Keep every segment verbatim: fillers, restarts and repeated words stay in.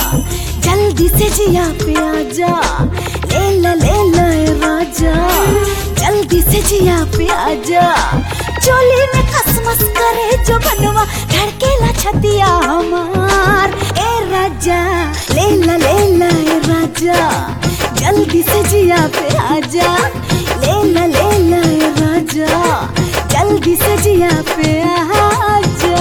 जल्दी से जिया पे आजा, ले ला ले ला ए राजा, जल्दी से जिया पे आजा। चोली में कसमस करे जो बनवा, धड़केला छतिया हमार। ए राजा ले ला ले ला ए राजा, जल्दी से जिया पे आजा, ले ला ले ला ए राजा, जल्दी से जिया पे आजा।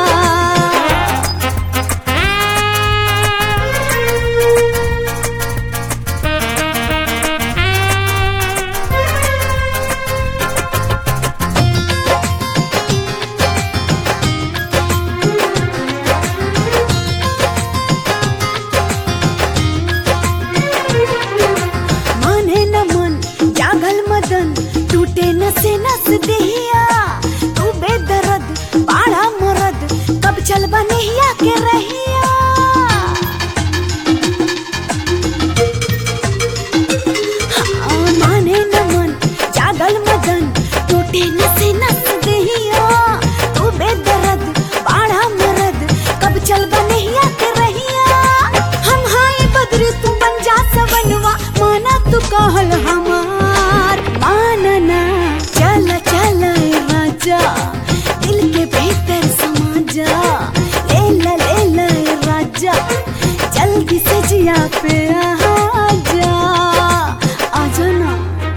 टूटे नसे नस देहिया, तू बेदर्द बाड़ा मरद, कब चल बनेहिया के रहिया। हाँ, माने न मन जागल मदन, टूटे नसे नस देहिया, तू बेदर्द बाड़ा मरद, कब चल बनेहिया के रहिया। हम हाय बद्र तू बन जा सवनवा, माना तू कहल हमार। मानना चला चला ए राजा, दिल के भीतर समा जा, ले ला ले ला ए राजा, जल्दी से जिया पे आजा, आजा ना।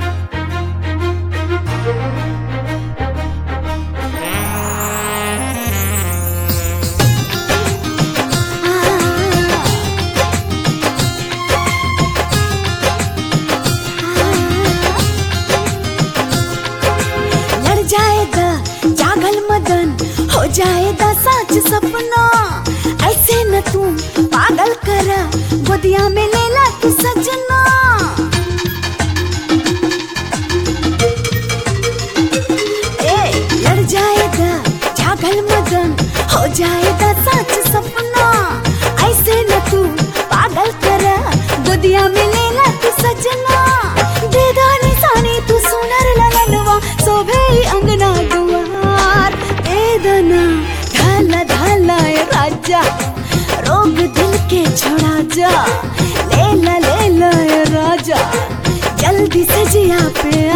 जाएगा जागल मदन, हो जाएगा सच सपना, ऐसे न तू पागल करा, गोदिया में ले ला तू सजना। ए लड़ जाएगा जागल मदन, हो जाएगा सच सपना, ऐसे न तू पागल करा, गोदिया में ले ला तू सजना। दे दो निशानी तू सुनर ललनवा, शोभे अंगना दुआर। ए दना ढाला ढाला ए राजा, रोग दिल के छोड़ा जा, ले ला ले ला ए राजा, जल्दी से जिया पे